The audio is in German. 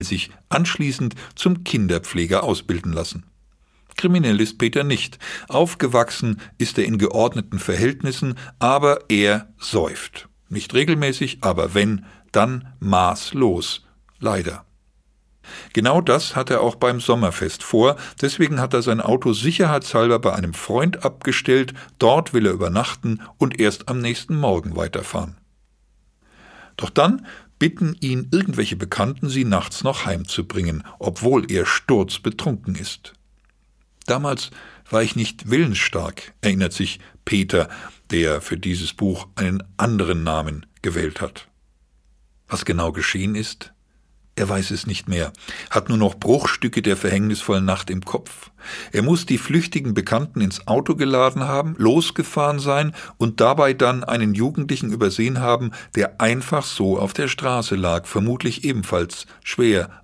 sich anschließend zum Kinderpfleger ausbilden lassen. Kriminell ist Peter nicht. Aufgewachsen ist er in geordneten Verhältnissen, aber er säuft. Nicht regelmäßig, aber wenn, dann maßlos. Leider. Genau das hat er auch beim Sommerfest vor, deswegen hat er sein Auto sicherheitshalber bei einem Freund abgestellt, dort will er übernachten und erst am nächsten Morgen weiterfahren. Doch dann bitten ihn irgendwelche Bekannten, sie nachts noch heimzubringen, obwohl er sturzbetrunken ist. Damals war ich nicht willensstark, erinnert sich Peter, der für dieses Buch einen anderen Namen gewählt hat. Was genau geschehen ist? Er weiß es nicht mehr, hat nur noch Bruchstücke der verhängnisvollen Nacht im Kopf. Er muss die flüchtigen Bekannten ins Auto geladen haben, losgefahren sein und dabei dann einen Jugendlichen übersehen haben, der einfach so auf der Straße lag, vermutlich ebenfalls schwer